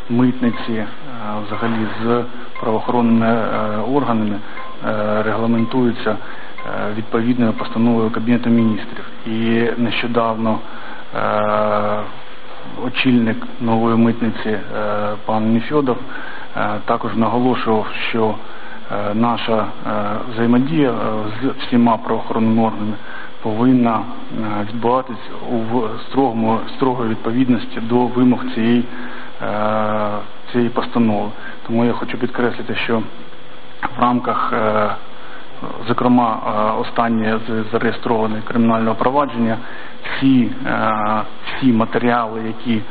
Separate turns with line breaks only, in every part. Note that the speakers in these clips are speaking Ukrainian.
митниці, взагалі з правоохоронними органами регламентуються відповідною постановою Кабінету міністрів. І нещодавно очільник нової митниці пан Нефьодов також наголошував, що наша взаємодія з всіма правоохоронними органами повинна відбуватись у строгої відповідності до вимог цієї постанови. Тому я хочу підкреслити, що в рамках, зокрема, останнє зареєстроване кримінального провадження, всі матеріали, які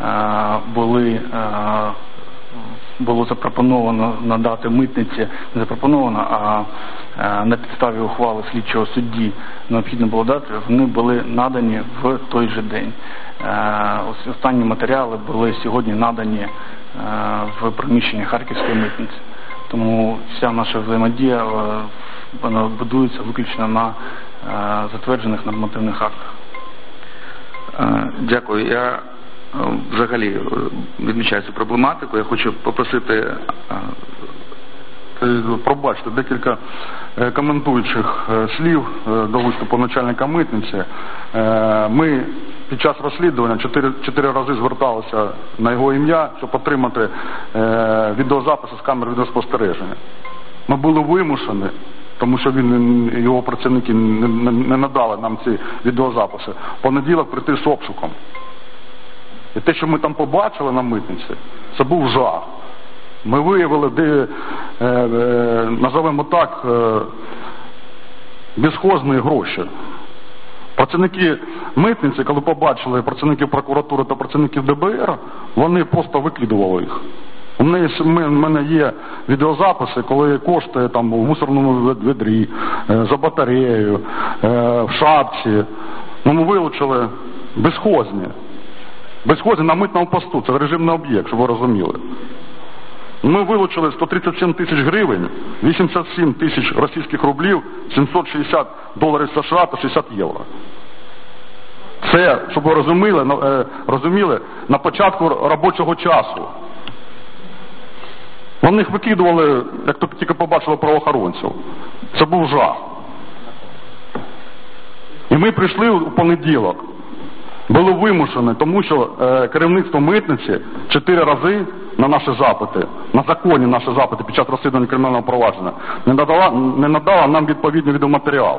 було запропоновано надати митниці, не запропоновано, а на підставі ухвали слідчого судді необхідно було дати, вони були надані в той же день. Останні матеріали були сьогодні надані в приміщенні Харківської митниці. Тому вся наша взаємодія вона будується виключно на затверджених нормативних актах.
Дякую. Я взагалі відмічаю цю проблематику. Я хочу попросити,
пробачте, декілька коментуючих слів до виступу начальника митниці. Ми під час розслідування 4 рази зверталися на його ім'я, щоб отримати відеозаписи з камер відеоспостереження. Ми були вимушені, тому що його працівники не надали нам ці відеозаписи, в понеділок прийти з обшуком. І те, що ми там побачили на митниці, це був жах. Ми виявили, називаємо так, безхозні гроші. Працівники митниці, коли побачили працівників прокуратури та працівників ДБР, вони просто викидували їх. У мене є відеозаписи, коли кошти там в мусорному відрі, за батареєю, в шапці. Ми вилучили безхозні. Безхозні на митному посту, це режимний об'єкт, щоб ви розуміли. Ми вилучили 137 тисяч гривень, 87 тисяч російських рублів, 760 доларів США та 60 євро. Це, щоб ви розуміли, на початку робочого часу. Вони їх викидували, як тільки побачили правоохоронців. Це був жах. І ми прийшли у понеділок. Були вимушені, тому що керівництво митниці 4 рази на наші запити, на законні наші запити під час розслідування кримінального провадження, не надало нам відповідні відеоматеріали.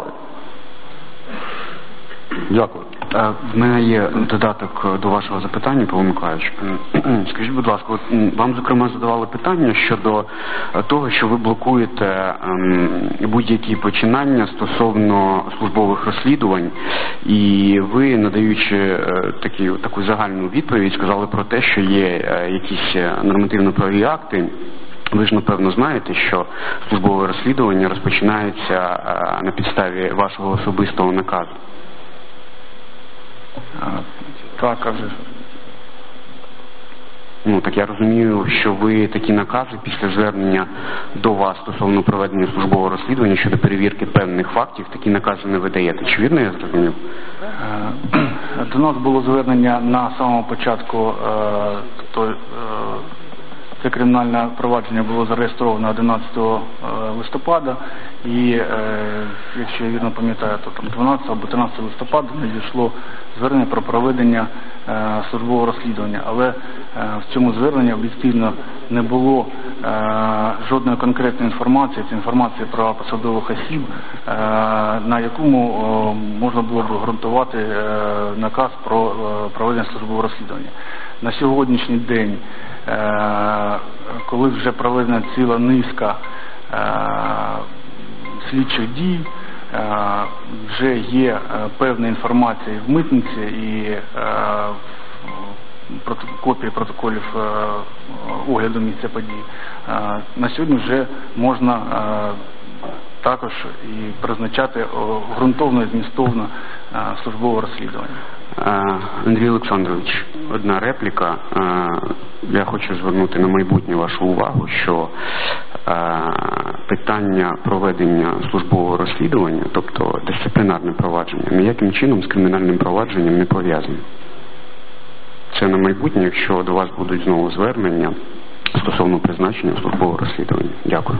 Дякую.
В мене є додаток до вашого запитання, Павло Миколайович. Скажіть, будь ласка, вам, зокрема, задавали питання щодо того, що ви блокуєте будь-які починання стосовно службових розслідувань, і ви, надаючи таку загальну відповідь, сказали про те, що є якісь нормативно-правові акти. Ви ж, напевно, знаєте, що службове розслідування розпочинається на підставі вашого особистого наказу.
Так, а вже.
Так я розумію, що ви такі накази після звернення до вас стосовно проведення службового розслідування щодо перевірки певних фактів, такі накази не видаєте. Чи вірно я зрозумів?
До нас було звернення на самому початку, це кримінальне провадження було зареєстровано 11 листопада і, якщо я вірно пам'ятаю, то там 12 або 13 листопада надійшло звернення про проведення службового розслідування. Але в цьому зверненні об'єктивно не було жодної конкретної інформації, це інформація про посадових осіб, на якому можна було б ґрунтувати наказ про проведення службового розслідування. На сьогоднішній день, коли вже проведена ціла низка слідчих дій, вже є певна інформація в митниці і копії протоколів огляду місця подій. На сьогодні вже можна також і призначати ґрунтовно і змістовно службове розслідування.
Андрій Олександрович, одна репліка. Я хочу звернути на майбутнє вашу увагу, що питання проведення службового розслідування, тобто дисциплінарне провадження, ніяким чином з кримінальним провадженням не пов'язане. це на майбутнє, якщо до вас будуть знову звернення стосовно призначення службового розслідування. Дякую.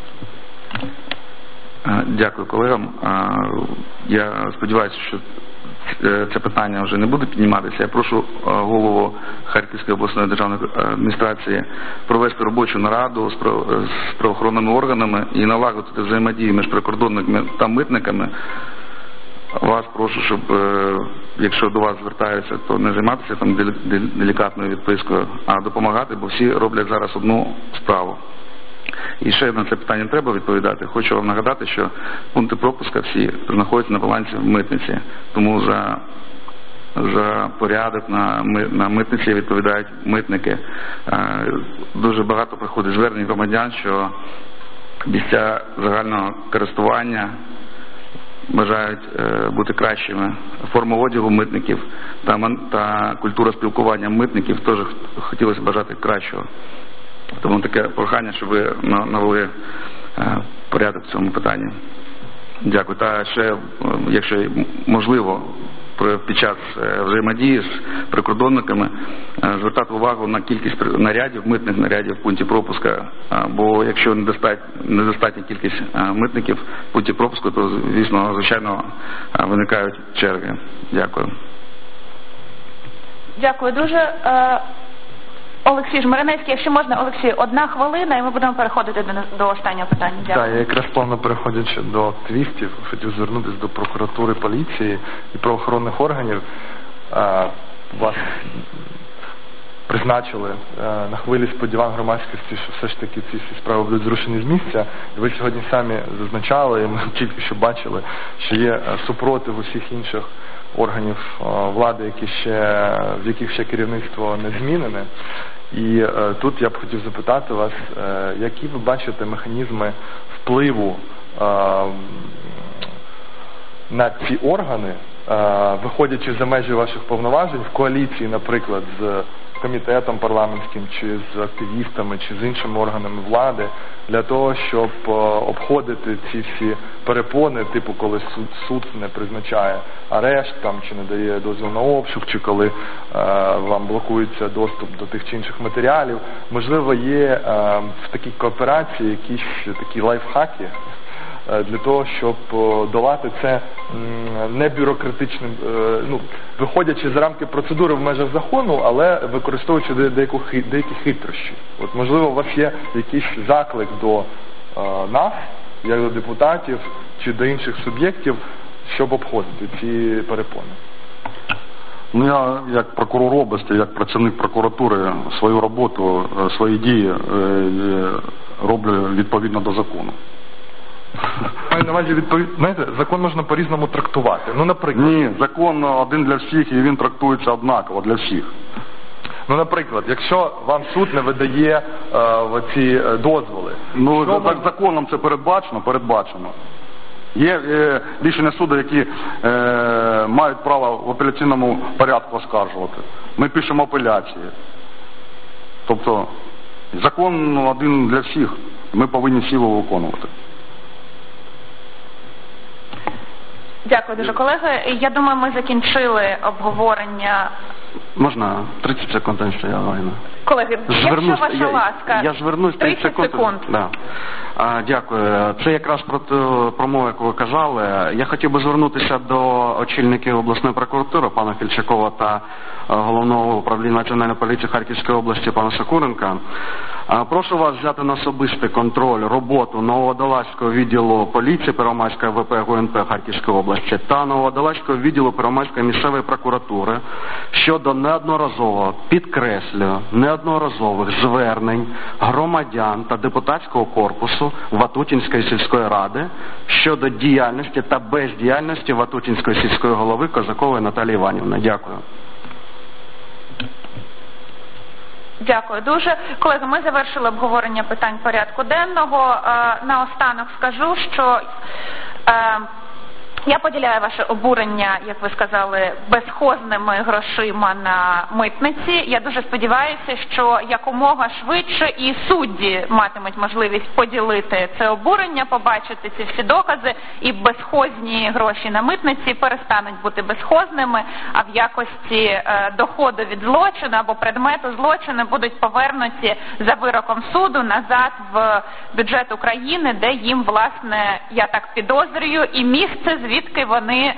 Дякую колегам. Я сподіваюся, що це питання вже не буде підніматися. Я прошу голову Харківської обласної державної адміністрації провести робочу нараду з правоохоронними органами і налагодити взаємодію між прикордонниками та митниками. Вас прошу, щоб, якщо до вас звертаються, то не займатися там делікатною відпискою, а допомагати, бо всі роблять зараз одну справу. І ще на це питання треба відповідати. Хочу вам нагадати, що пункти пропуска всі знаходяться на балансі в митниці. Тому за порядок на митниці відповідають митники. Дуже багато приходить звернень громадян, що місця загального користування бажають бути кращими. Форма одягу митників та культура спілкування митників теж хотілося бажати кращого. Тому таке прохання, щоб ви навели порядок в цьому питанні. Дякую. Та ще, якщо можливо, під час взаємодії з прикордонниками звертати увагу на кількість нарядів, митних нарядів в пункті пропуска, бо якщо недостатня кількість митників в пункті пропуску, то, звичайно, виникають черги. Дякую.
Дякую дуже. Олексій Жмеренецький, якщо можна, Олексій, 1 хвилина, і ми будемо переходити до останнього питання. Дякую.
Так, я якраз плавно переходячи до твістів, хотів звернутися до прокуратури, поліції і правоохоронних органів. Вас призначили на хвилі сподівань громадськості, що все ж таки ці всі справи будуть зрушені з місця. І ви сьогодні самі зазначали, і ми тільки що бачили, що є супротив усіх інших органів влади, в яких ще керівництво не змінене. І тут я б хотів запитати вас, які ви бачите механізми впливу на ці органи, виходячи за межі ваших повноважень в коаліції, наприклад, з комітетом парламентським, чи з активістами, чи з іншими органами влади, для того, щоб обходити ці всі перепони, типу, коли суд не призначає арешт, чи не дає дозвіл на обшук, чи коли вам блокується доступ до тих чи інших матеріалів. Можливо, є в такій кооперації якісь такі лайфхаки для того, щоб долати це не бюрократичним, виходячи з рамки процедури в межах закону, але використовуючи деякі хитрощі. От, можливо, у вас є якийсь заклик до нас, як до депутатів, чи до інших суб'єктів, щоб обходити ці перепони.
Я, як прокурор області, як працівник прокуратури, свою роботу, свої дії роблю відповідно до закону.
Маю на увазі, знаєте, закон можна по-різному трактувати. Наприклад.
Ні, закон один для всіх, і він трактується однаково для всіх.
Наприклад, якщо вам суд не видає ці дозволи.
Законом це передбачено. Є рішення суду, які мають право в апеляційному порядку оскаржувати. Ми пишемо апеляції. Тобто, закон один для всіх. Ми повинні всі його виконувати.
Дякую дуже, колеги. Я думаю, ми закінчили обговорення.
Можна 30 секунд, що я Галина.
Колеги, якщо ваша ласка,
я звернусь
30 секунд.
Да. Дякую. Це якраз про мову, яку ви казали. Я хотів би звернутися до очільників обласної прокуратури, пана Фільчакова та головного управління Національної поліції Харківської області, пана Сокуренка. Прошу вас взяти на особистий контроль роботу Нововодолазького відділу поліції Первомайської ВП ГУНП Харківської області та Нововодолазького відділу Первомайської місцевої прокуратури щодо неодноразових звернень громадян та депутатського корпусу Ватутінської сільської ради щодо діяльності та бездіяльності Ватутінської сільської голови Козакової Наталії Іванівни. Дякую.
Дякую дуже. Колеги, ми завершили обговорення питань порядку денного. Наостанок скажу, що Я поділяю ваше обурення, як ви сказали, безхозними грошима на митниці. Я дуже сподіваюся, що якомога швидше і судді матимуть можливість поділити це обурення, побачити ці всі докази, і безхозні гроші на митниці перестануть бути безхозними, а в якості доходу від злочину або предмету злочину будуть повернуті за вироком суду назад в бюджет України, де їм, власне, я так підозрюю, і місце, звідки вони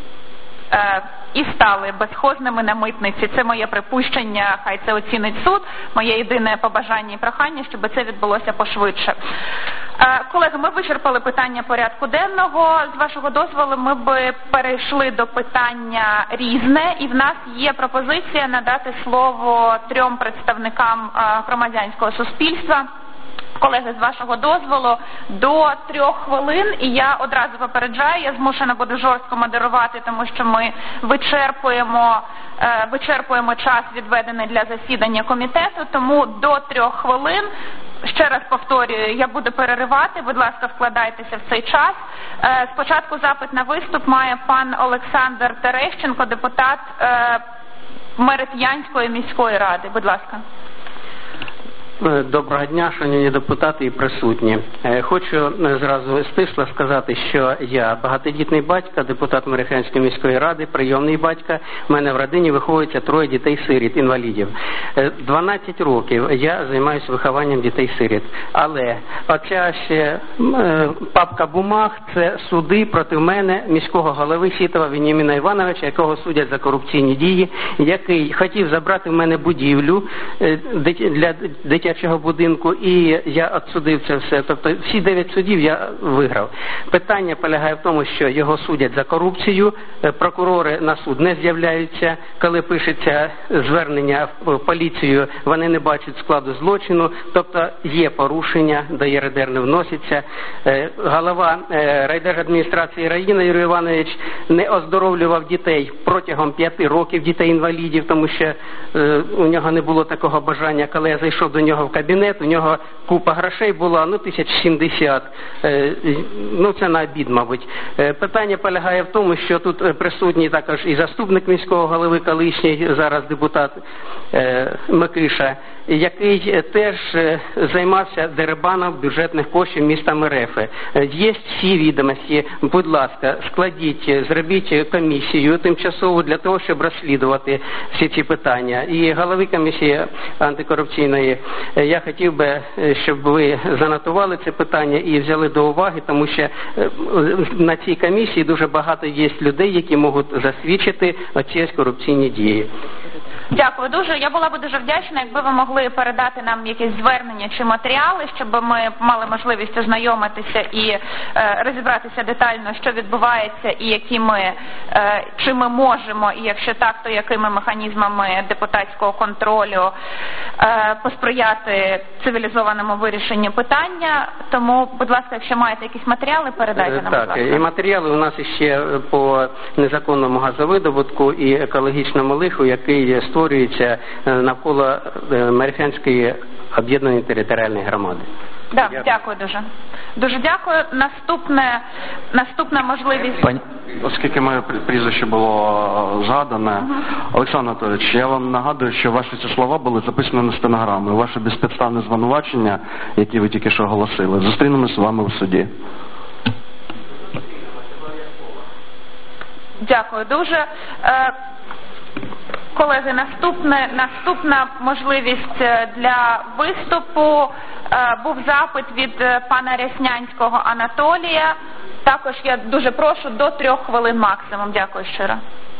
і стали безхозними на митниці. Це моє припущення, хай це оцінить суд. Моє єдине побажання і прохання, щоб це відбулося пошвидше. Колеги, ми вичерпали питання порядку денного. З вашого дозволу ми би перейшли до питання різне, і в нас є пропозиція надати слово 3 представникам громадянського суспільства. Колеги, з вашого дозволу, до 3 хвилин, і я одразу попереджаю, я змушена буду жорстко модерувати, тому що ми вичерпуємо час, відведений для засідання комітету, тому до 3 хвилин, ще раз повторюю, я буду переривати, будь ласка, вкладайтеся в цей час. Спочатку запит на виступ має пан Олександр Терещенко, депутат Мерет'янської міської ради. Будь ласка.
Доброго дня, шановні депутати і присутні. Хочу зразу стисло сказати, що я багатодітний батько, депутат Мерет'янської міської ради, прийомний батько. У мене в родині виховується 3 дітей-сиріт, інвалідів. 12 років я займаюся вихованням дітей-сиріт. Але оця ще папка бумаг – це суди проти мене, міського голови Сітова Веніаміна Івановича, якого судять за корупційні дії, який хотів забрати в мене будівлю для дитячого будинку, і я відсудив це все. Тобто всі 9 судів я виграв. Питання полягає в тому, що його судять за корупцію, прокурори на суд не з'являються, коли пишеться звернення в поліцію, вони не бачать складу злочину, тобто є порушення, до ЄРДР не вноситься. Голова райдержадміністрації Раїна Юрій Іванович не оздоровлював дітей протягом 5 років, дітей-інвалідів, тому що у нього не було такого бажання. Коли я зайшов до нього в кабінет, у нього купа грошей була, 1070. Це на обід, мабуть. Питання полягає в тому, що тут присутній також і заступник міського голови, колишній зараз депутат Микиша, який теж займався дерибаном бюджетних коштів міста Мерефи. Є всі відомості. Будь ласка, складіть, зробіть комісію тимчасову для того, щоб розслідувати всі ці питання. І голови комісії антикорупційної, я хотів би, щоб ви занотували це питання і взяли до уваги, тому що на цій комісії дуже багато є людей, які можуть засвідчити оці корупційні дії.
Дякую дуже. Я була б дуже вдячна, якби ви могли передати нам якісь звернення чи матеріали, щоб ми мали можливість ознайомитися і розібратися детально, що відбувається і чи ми можемо, і якщо так, то якими механізмами депутатського контролю посприяти цивілізованому вирішенню питання. Тому, будь ласка, якщо маєте якісь матеріали, передайте нам, будь ласка.
Так, і матеріали у нас ще по незаконному газовидобутку і екологічному лиху, який створюється навколо Мереф'янської об'єднаної територіальної громади.
Так, дякую дуже. Дуже дякую. Наступна можливість.
Оскільки моє прізвище було згадане, Олександр Анатолійович, я вам нагадую, що ваші ці слова були записані на стенограму. Ваше безпідставне звинувачення, які ви тільки що оголосили, зустрінемося з вами у суді.
Дякую дуже. Колеги, наступна можливість для виступу був запит від пана Ряснянського Анатолія. Також я дуже прошу до 3 хвилин максимум. Дякую щиро.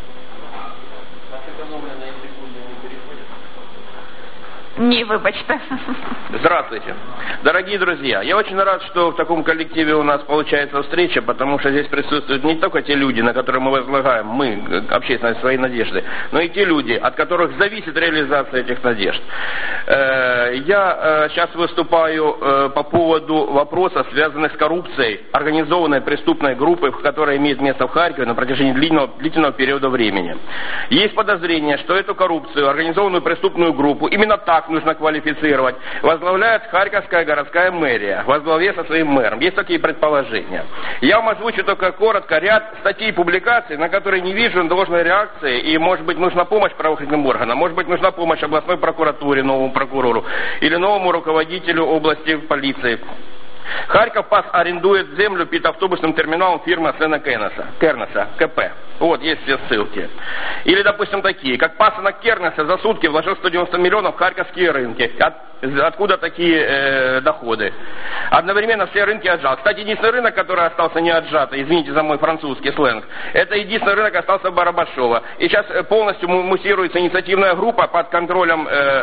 Не, выбачьте.
Здравствуйте. Дорогие друзья, я очень рад, что в таком коллективе у нас получается встреча, потому что здесь присутствуют не только те люди, на которые мы возлагаем, мы, общественность, свои надежды, но и те люди, от которых зависит реализация этих надежд. Я сейчас выступаю по поводу вопросов, связанных с коррупцией организованной преступной группы, которая имеет место в Харькове на протяжении длительного периода времени. Есть подозрение, что эту коррупцию, организованную преступную группу, именно так нужно квалифицировать, возглавляет Харьковская городская мэрия во главе со своим мэром. Есть такие предположения. Я вам озвучу только коротко ряд статей и публикаций, на которые не вижу должной реакции, и, может быть, нужна помощь правоохранительным органам, может быть, нужна помощь областной прокуратуре, новому прокурору или новому руководителю области полиции. Харьков ПАС арендует землю перед автобусным терминалом фирмы Сена Кернеса, КП. Вот, есть все ссылки. Или, допустим, такие, как пасынок Кернеса за сутки вложил 190 миллионов в харьковские рынки. Откуда такие доходы? Одновременно все рынки отжал. Кстати, единственный рынок, который остался не отжатый, извините за мой французский сленг, это единственный рынок остался Барабашова. И сейчас полностью муссируется инициативная группа под контролем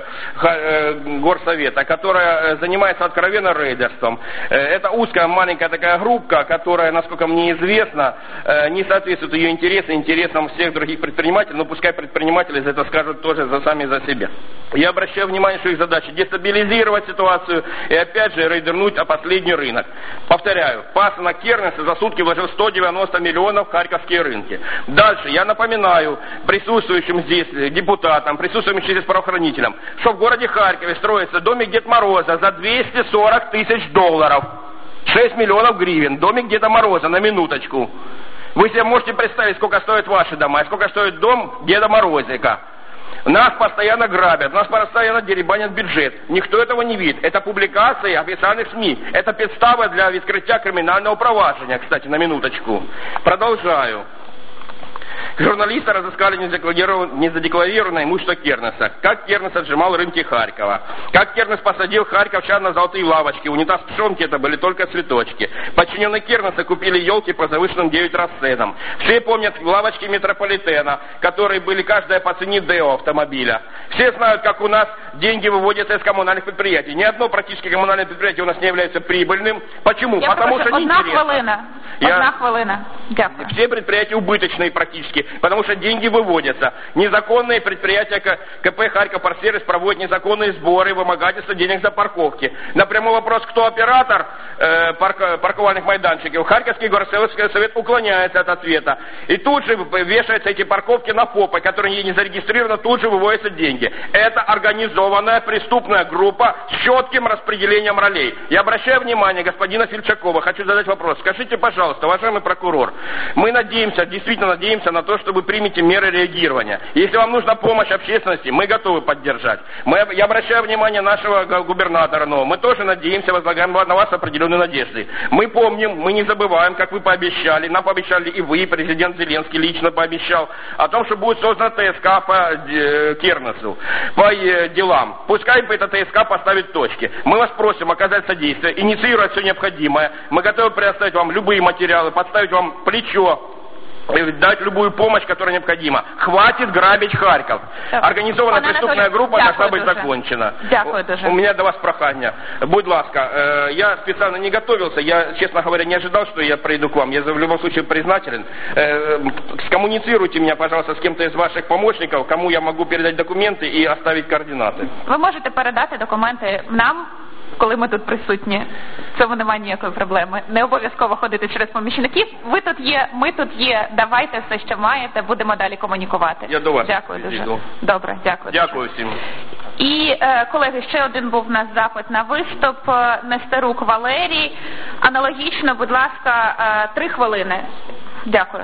горсовета, которая занимается откровенно рейдерством. Это узкая маленькая такая группа, которая, насколько мне известно, не соответствует ее интересам всех других предпринимателей, но пускай предприниматели за это скажут тоже сами за себя. Я обращаю внимание, что их задача дестабилизировать ситуацию и опять же рейдернуть последний рынок. Повторяю, пасынок Кернеса за сутки вложил 190 миллионов в харьковские рынки. Дальше я напоминаю присутствующим здесь депутатам, присутствующим здесь правоохранителям, что в городе Харькове строится домик Деда Мороза за 240 тысяч долларов. 6 миллионов гривен. Домик Деда Мороза, на минуточку. Вы себе можете представить, сколько стоят ваши дома, и сколько стоит дом Деда Морозика. Нас постоянно грабят, нас постоянно деребанят бюджет. Никто этого не видит. Это публикации официальных СМИ. Это подстава для открытия криминального проваджения, кстати, на минуточку. Продолжаю. Журналисты разыскали незадекларированное имущество Кернеса. Как Кернес отжимал рынки Харькова. Как Кернес посадил харьковчан на золотые лавочки. Унитаз пшенки это были только цветочки. Подчиненные Кернеса купили елки по завышенным 9 раз ценам. Все помнят лавочки метрополитена, которые были каждая по цене ДЭО автомобиля. Все знают, как у нас деньги выводятся из коммунальных предприятий. Ни одно практически коммунальное предприятие у нас не является прибыльным. Почему? Потому что неинтересно.
Одна хвилина. Дякую.
Все предприятия убыточные практически, потому что деньги выводятся. Незаконные предприятия КП «Харьков-Парсервис» проводят незаконные сборы, вымогательства денег за парковки. На прямой вопрос, кто оператор парковальных майданчиков, Харьковский городской совет уклоняется от ответа. И тут же вешаются эти парковки на ФОПы, которые не зарегистрированы, тут же выводятся деньги. Это организованная преступная группа с четким распределением ролей. Я обращаю внимание господина Фельчакова, хочу задать вопрос. Скажите, пожалуйста, уважаемый прокурор, мы надеемся, действительно надеемся на то, что вы примете меры реагирования. Если вам нужна помощь общественности, мы готовы поддержать. Я обращаю внимание нашего губернатора нового. Мы тоже надеемся, возлагаем на вас определенные надежды. Мы помним, мы не забываем, как вы пообещали, нам пообещали и вы, президент Зеленский лично пообещал, о том, что будет создана ТСК по Кернесу, по делам. Пускай эта ТСК поставит точки. Мы вас просим оказать содействие, инициировать все необходимое. Мы готовы предоставить вам любые материалы, подставить вам плечо, дать любую помощь, которая необходима. Хватит грабить Харьков. Организованная преступная группа должна быть закончена. У меня до вас прохання. Будь ласка, я специально не готовился, я, честно говоря, не ожидал, что я приду к вам. Я в любом случае признателен. Скоммуницируйте меня, пожалуйста, с кем-то из ваших помощников, кому я могу передать документы и оставить координаты.
Ви можете передати документи нам, коли ми тут присутні. В цьому немає ніякої проблеми. Не обов'язково ходити через помічників. Ви тут є, ми тут є. Давайте все, що маєте, будемо далі комунікувати.
Я до вас.
Дякую дуже.
Йду.
Добре, дякую.
Дякую всім.
І, колеги, ще один був у нас запит на виступ. Нестерук Валерій. Аналогічно, будь ласка, 3 хвилини. Дякую.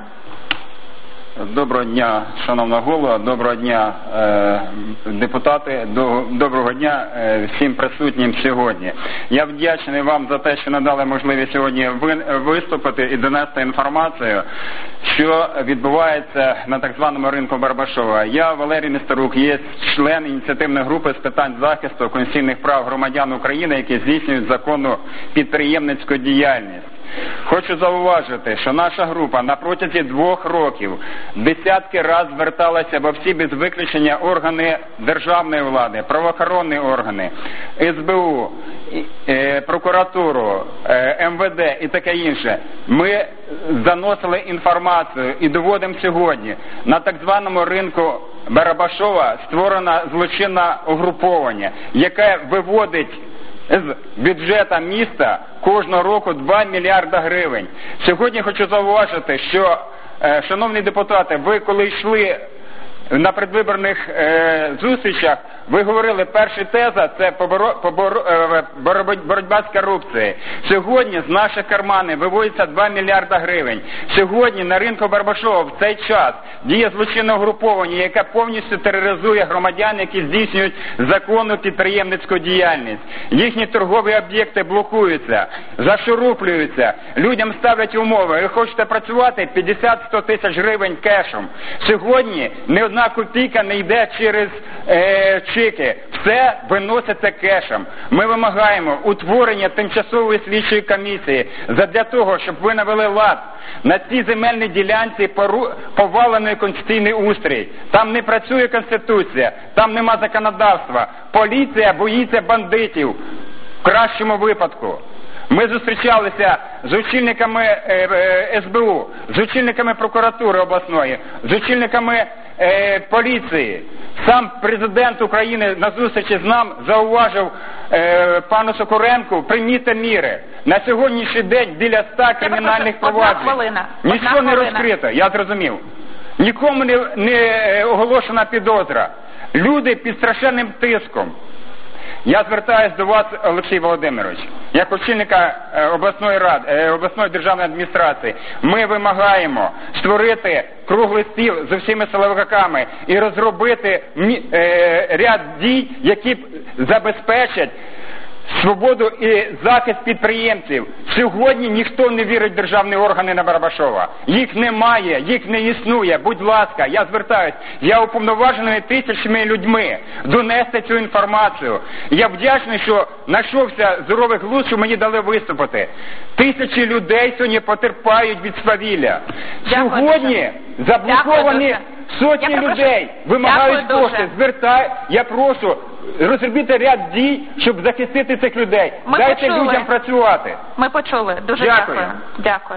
Доброго дня, шановна голова, доброго дня, депутати, доброго дня всім присутнім сьогодні. Я вдячний вам за те, що надали можливість сьогодні виступити і донести інформацію, що відбувається на так званому ринку Барабашова. Я, Валерій Нестерук, є член ініціативної групи з питань захисту конституційних прав громадян України, які здійснюють законну підприємницьку діяльність. Хочу зауважити, що наша група на протязі 2 років десятки раз зверталася во всі без виключення органи державної влади, правоохоронні органи, СБУ, прокуратуру, МВД і таке інше. Ми заносили інформацію і доводимо сьогодні. На так званому ринку Барабашова створено злочинне угруповання, яке виводить з бюджету міста кожного року 2 мільярда гривень. Сьогодні хочу зауважити, що, шановні депутати, ви коли йшли на предвиборних зустрічах, Ви говорили, перша теза – це боротьба з корупцією. Сьогодні з наших карманів виводиться 2 мільярда гривень. Сьогодні на ринку Барабашова в цей час діє злочинне угруповання, яке повністю тероризує громадян, які здійснюють законну підприємницьку діяльність. Їхні торгові об'єкти блокуються, зашуруплюються, людям ставлять умови. Ви хочете працювати? 50-100 тисяч гривень кешем. Сьогодні ні одна копійка не йде через чеки. Все виноситься кешем. Ми вимагаємо утворення тимчасової слідчої комісії задля того, щоб ви навели лад на цій земельній ділянці повалений конституційний устрій. Там не працює Конституція, там нема законодавства. Поліція боїться бандитів в кращому випадку. Ми зустрічалися з очільниками СБУ, з очільниками прокуратури обласної, з очільниками поліції. Сам президент України на зустрічі з нам зауважив пану Сокуренку, прийміть міри. На сьогоднішній день біля 100 кримінальних проваджень. Нічого не розкрито, я зрозумів. Нікому не оголошена підозра. Люди під страшенним тиском. Я звертаюся до вас, Олексій Володимирович, як очільника обласної державної адміністрації. Ми вимагаємо створити круглий стіл з усіма силовиками і розробити ряд дій, які забезпечать свободу і захист підприємців. Сьогодні ніхто не вірить в державні органи на Барабашова. Їх немає, їх не існує. Будь ласка, я звертаюсь. Я уповноважений тисячами людьми донести цю інформацію. Я вдячний, що знайшовся здоровий глузд, що мені дали виступити. Тисячі людей сьогодні потерпають від свавілля. Сьогодні заблоковані сотні людей, вимагають кошти. Я прошу, розробіть ряд дій, щоб захистити цих людей. Дайте людям працювати.
Ми почули. Дуже дякую.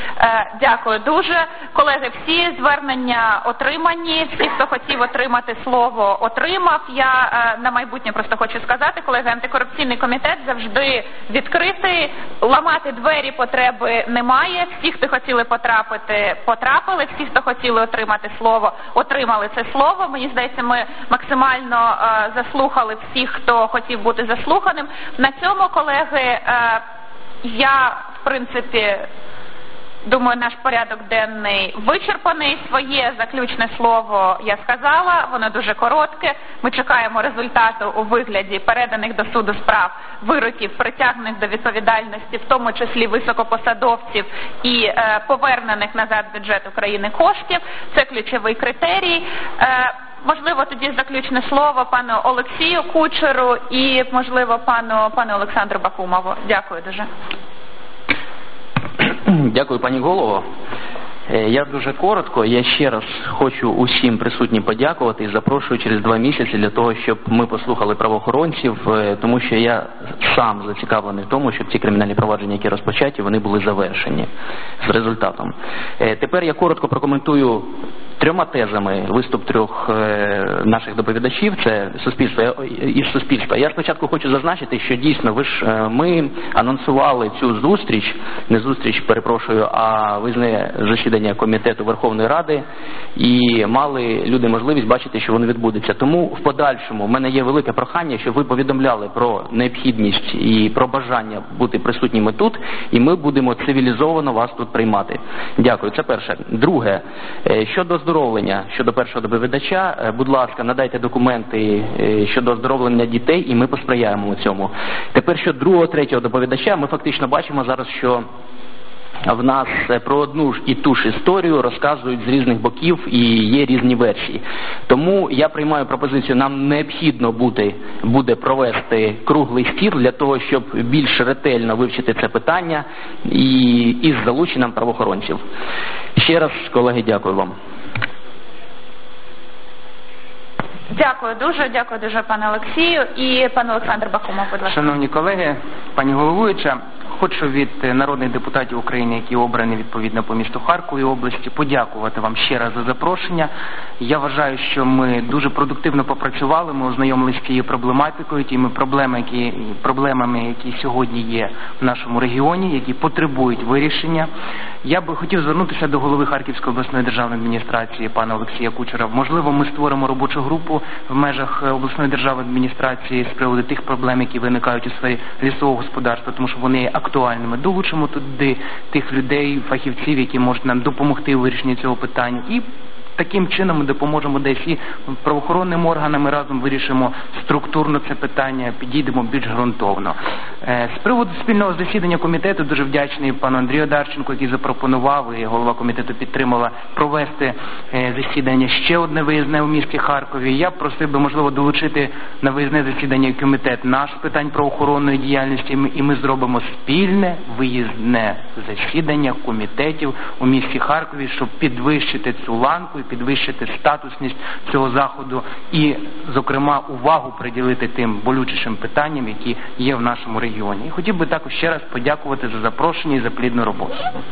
Дякую дуже. Колеги, всі звернення отримані. Всі, хто хотів отримати слово, отримав. Я на майбутнє просто хочу сказати, колеги, антикорупційний комітет завжди відкритий. Ламати двері потреби немає. Всі, хто хотіли потрапити, потрапили. Всі, хто хотіли отримати слово, отримали це слово. Мені здається, ми максимально заслухали всіх, хто хотів бути заслуханим. На цьому, колеги, я, в принципі, думаю, наш порядок денний вичерпаний. Своє заключне слово я сказала, воно дуже коротке. Ми чекаємо результату у вигляді переданих до суду справ вироків, притягнених до відповідальності, в тому числі високопосадовців і повернених назад в бюджет України коштів. Це ключовий критерій. Можливо, тоді заключне слово пану Олексію Кучеру і, можливо, пану Олександру Бакумову. Дякую дуже.
Дякую, пані голово. Я дуже коротко. Я ще раз хочу усім присутнім подякувати і запрошую через 2 місяці для того, щоб ми послухали правоохоронців, тому що я сам зацікавлений в тому, щоб ці кримінальні провадження, які розпочаті, вони були завершені з результатом. Тепер я коротко прокоментую 3 тезами виступ 3 наших доповідачів, це суспільства. Я спочатку хочу зазначити, що дійсно ми анонсували цю зустріч, не зустріч, перепрошую, а визнання засідання Комітету Верховної Ради, і мали люди можливість бачити, що воно відбудеться. Тому в подальшому в мене є велике прохання, щоб ви повідомляли про необхідність і про бажання бути присутніми тут, і ми будемо цивілізовано вас тут приймати. Дякую, це перше. Друге, щодо оздоровлення, щодо першого доповідача, будь ласка, надайте документи щодо оздоровлення дітей, і ми посприяємо цьому. Тепер щодо другого, третього доповідача, ми фактично бачимо зараз, що в нас про одну ж і ту ж історію розказують з різних боків і є різні версії. Тому я приймаю пропозицію, нам необхідно буде провести круглий стіл для того, щоб більш ретельно вивчити це питання і із залученням правоохоронців. Ще раз, колеги, дякую вам.
Дякую дуже, пане Олексію. І пан Олександр Бакумов, будь ласка.
Шановні колеги, пані головуюча,
Хочу від народних депутатів України, які обрані відповідно по місту Харкові області, подякувати вам ще раз за запрошення. Я вважаю, що ми дуже продуктивно попрацювали, ми ознайомилися з цією проблематикою, тими проблемами, які сьогодні є в нашому регіоні, які потребують вирішення. Я би хотів звернутися до голови Харківської обласної державної адміністрації пана Олексія Кучера. Можливо, ми створимо робочу групу в межах обласної державної адміністрації з приводу тих проблем, які виникають у сфері лісового господарства, тому що вони є актуальними. Долучимо туди тих людей, фахівців, які можуть нам допомогти у вирішенні цього питання. І таким чином ми допоможемо десь і правоохоронним органам, разом вирішимо структурно це питання, підійдемо більш ґрунтовно. З приводу спільного засідання комітету дуже вдячний пану Андрію Одарченку, який запропонував, і голова комітету підтримала, провести засідання ще одне виїзне у місті Харкові. Я просив би, можливо, долучити на виїзне засідання комітет наш питань правоохоронної діяльності, і ми зробимо спільне виїзне засідання комітетів у місті Харкові, щоб підвищити цю ланку, підвищити статусність цього заходу і, зокрема, увагу приділити тим болючішим питанням, які є в нашому регіоні. І хотів би також ще раз подякувати за запрошення і за плідну роботу.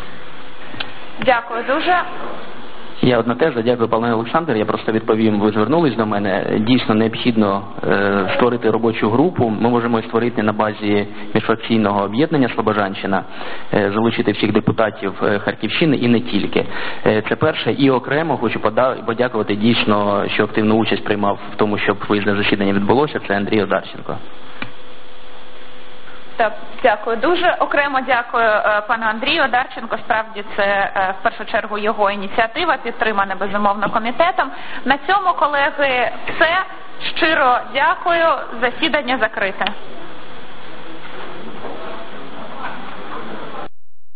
Дякую дуже.
Я теж дякую, пане Олександр. Я просто відповім, ви звернулись до мене. Дійсно необхідно створити робочу групу. Ми можемо створити на базі міжфракційного об'єднання «Слобожанщина», залучити всіх депутатів Харківщини і не тільки. Це перше. І окремо хочу подякувати дійсно, що активну участь приймав в тому, щоб виїзне засідання відбулося. Це Андрій Одарченко.
Так, дякую дуже. Окремо дякую пану Андрію Одарченко. Справді це в першу чергу його ініціатива, підтримана безумовно комітетом. На цьому, колеги, все. Щиро дякую. Засідання закрите.